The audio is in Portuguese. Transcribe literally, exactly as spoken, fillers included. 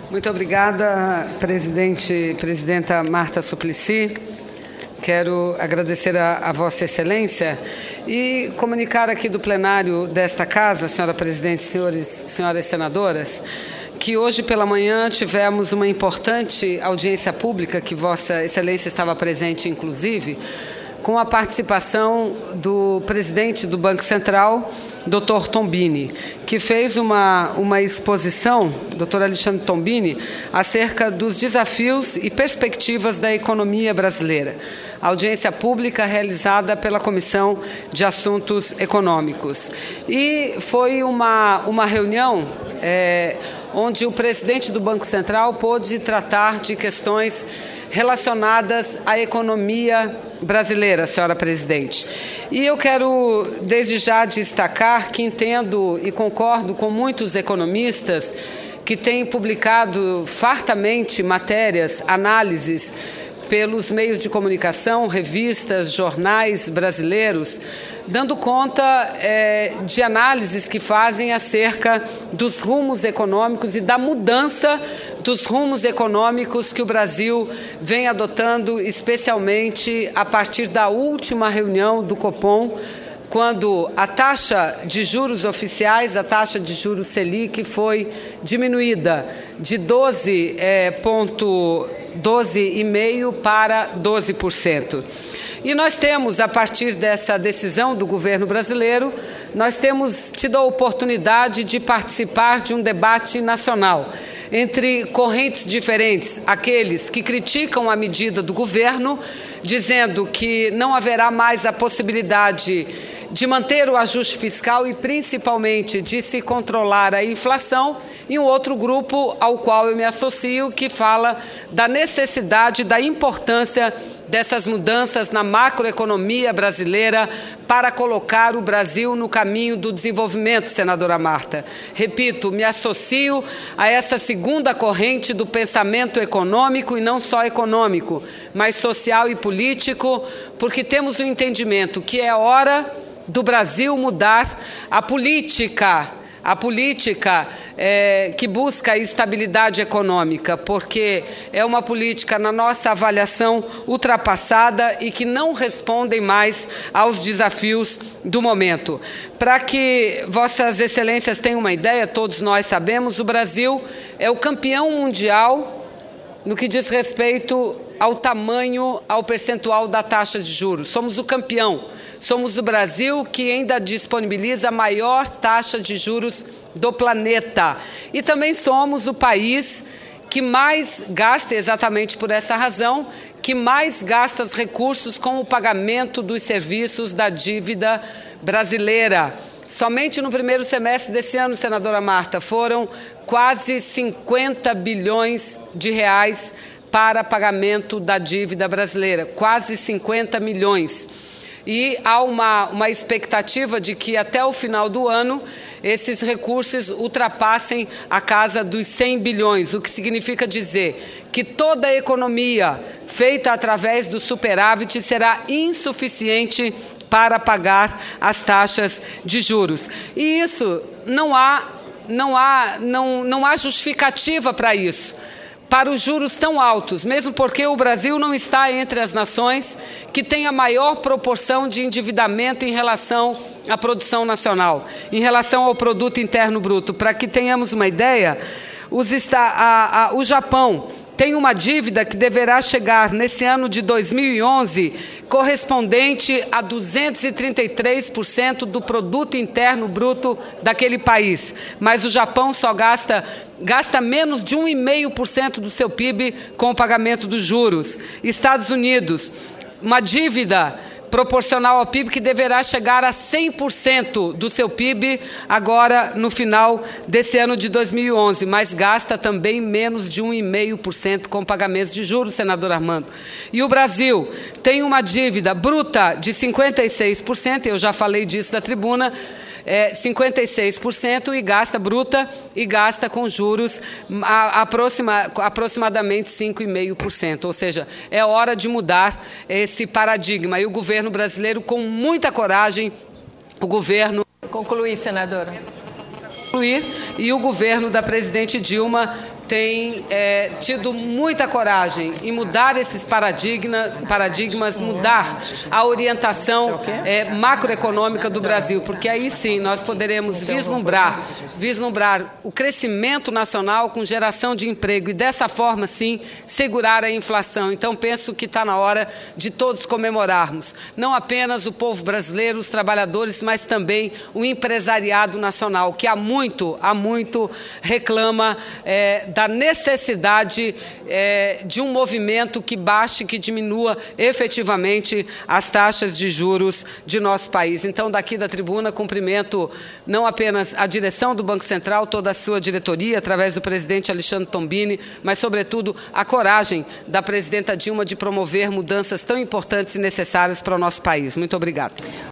Muito obrigada, presidente, presidenta Marta Suplicy. Quero agradecer a, a Vossa Excelência e comunicar aqui do plenário desta Casa, senhora presidente, senhores, senhoras senadoras, que hoje pela manhã tivemos uma importante audiência pública, que Vossa Excelência estava presente, inclusive, com a participação do presidente do Banco Central, doutor Tombini, que fez uma, uma exposição, doutor Alexandre Tombini, acerca dos desafios e perspectivas da economia brasileira. A audiência pública realizada pela Comissão de Assuntos Econômicos. E foi uma, uma reunião é, onde o presidente do Banco Central pôde tratar de questões relacionadas à economia brasileira, senhora presidente. E eu quero, desde já, destacar que entendo e concordo com muitos economistas que têm publicado fartamente matérias, análises, pelos meios de comunicação, revistas, jornais brasileiros, dando conta é, de análises que fazem acerca dos rumos econômicos e da mudança dos rumos econômicos que o Brasil vem adotando, especialmente a partir da última reunião do Copom, quando a taxa de juros oficiais, a taxa de juros Selic, foi diminuída de doze vírgula cinco para doze por cento. E nós temos, a partir dessa decisão do governo brasileiro, nós temos tido a oportunidade de participar de um debate nacional entre correntes diferentes, aqueles que criticam a medida do governo, dizendo que não haverá mais a possibilidade de manter o ajuste fiscal e, principalmente, de se controlar a inflação, e um outro grupo ao qual eu me associo, que fala da necessidade, da importância dessas mudanças na macroeconomia brasileira para colocar o Brasil no caminho do desenvolvimento, senadora Marta. Repito, me associo a essa segunda corrente do pensamento econômico, e não só econômico, mas social e político, porque temos o entendimento que é hora do Brasil mudar a política, a política é, que busca a estabilidade econômica, porque é uma política, na nossa avaliação, ultrapassada e que não respondem mais aos desafios do momento. Para que Vossas Excelências tenham uma ideia, todos nós sabemos, o Brasil é o campeão mundial no que diz respeito ao tamanho, ao percentual da taxa de juros. Somos o campeão. Somos o Brasil que ainda disponibiliza a maior taxa de juros do planeta. E também somos o país que mais gasta, exatamente por essa razão, que mais gasta os recursos com o pagamento dos serviços da dívida brasileira. Somente no primeiro semestre desse ano, senadora Marta, foram quase cinquenta bilhões de reais para pagamento da dívida brasileira, quase cinquenta milhões. E há uma, uma expectativa de que até o final do ano esses recursos ultrapassem a casa dos cem bilhões, o que significa dizer que toda a economia feita através do superávit será insuficiente para pagar as taxas de juros. E isso não há, não há, não, não há justificativa para isso, para os juros tão altos, mesmo porque o Brasil não está entre as nações que têm a maior proporção de endividamento em relação à produção nacional, em relação ao produto interno bruto. Para que tenhamos uma ideia, os está, a, a, o Japão tem uma dívida que deverá chegar nesse ano de dois mil e onze correspondente a duzentos e trinta e três por cento do produto interno bruto daquele país. Mas o Japão só gasta, gasta menos de um vírgula cinco por cento do seu P I B com o pagamento dos juros. Estados Unidos, uma dívida proporcional ao P I B que deverá chegar a cem por cento do seu P I B agora no final desse ano de dois mil e onze, mas gasta também menos de um vírgula cinco por cento com pagamentos de juros, senador Armando. E o Brasil tem uma dívida bruta de cinquenta e seis por cento, eu já falei disso da tribuna, é, cinquenta e seis por cento e gasta bruta e gasta com juros a, aproxima, aproximadamente cinco vírgula cinco por cento. Ou seja, é hora de mudar esse paradigma. E o governo brasileiro, com muita coragem, o governo... Concluir, senadora. Concluir, e o governo da presidente Dilma tem é, tido muita coragem em mudar esses paradigma, paradigmas, mudar a orientação é, macroeconômica do Brasil, porque aí sim nós poderemos vislumbrar, vislumbrar o crescimento nacional com geração de emprego e dessa forma sim segurar a inflação. Então penso que está na hora de todos comemorarmos, não apenas o povo brasileiro, os trabalhadores, mas também o empresariado nacional, que há muito, há muito reclama é, da necessidade é, de um movimento que baixe, que diminua efetivamente as taxas de juros de nosso país. Então, daqui da tribuna, cumprimento não apenas a direção do Banco Central, toda a sua diretoria, através do presidente Alexandre Tombini, mas, sobretudo, a coragem da presidenta Dilma de promover mudanças tão importantes e necessárias para o nosso país. Muito obrigada.